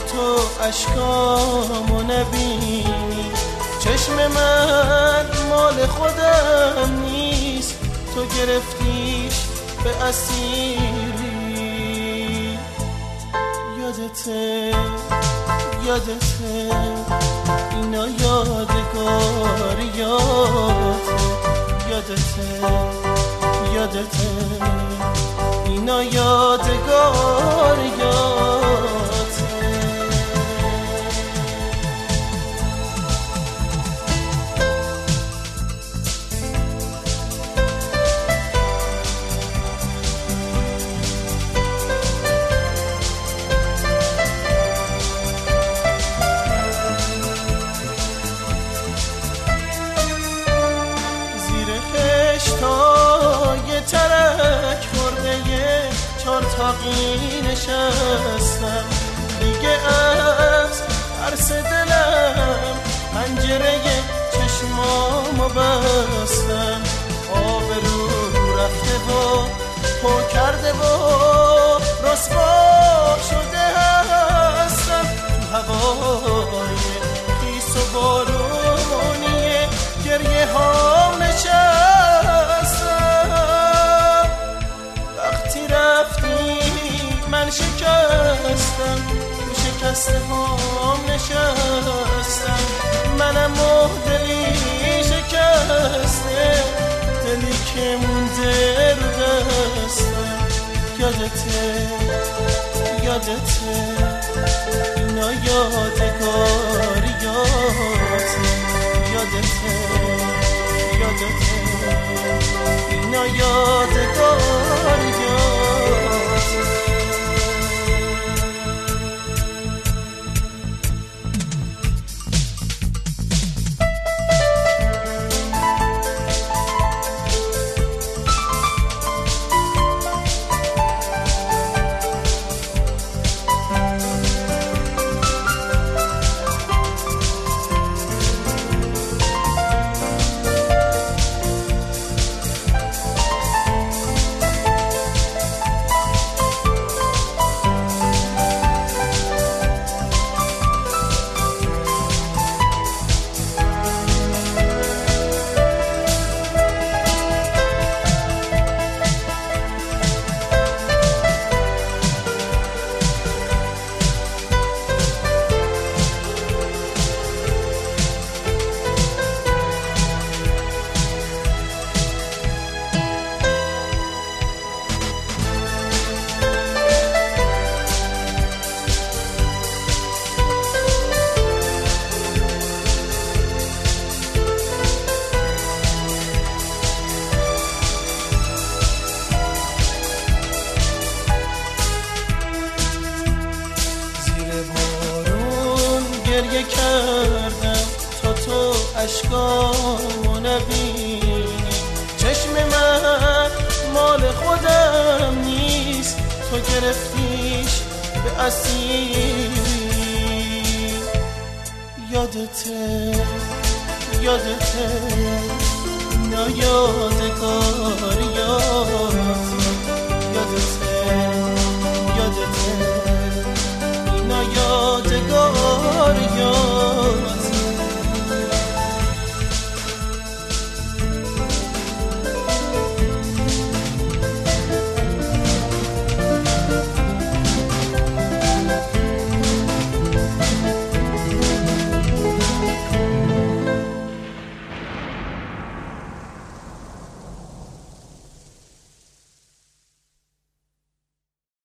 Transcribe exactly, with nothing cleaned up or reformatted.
تو اشکامو نبینی. چشم من مال خودم نیست، تو گرفتیش به اسیری. یادته یادته اینا یادگاریاته. یادته یادته اینا یادگاریاته. خشتای ترک خورده چار تاقی نشستم. دیگه از ترس دلم پنجره چشمامو بستم. آب رو رفته و پا کرده و رسوا شده هستم. تو هوای خیس و بارونیه گریه ها نشستم. وقتی رفتی من شکستم، تو شکسته هام نشستم. منم دلی شکسته، دلی که مونده رو دستم. یادته یادته اینا یادگاریاته. یادته یادته اینا یادگاریاته. گریه کردم تا تو اشکامو نبینی. چشم من مال خودم نیست، تو گرفتیش به اسیری. یادته یادته اینا یادگاریاته.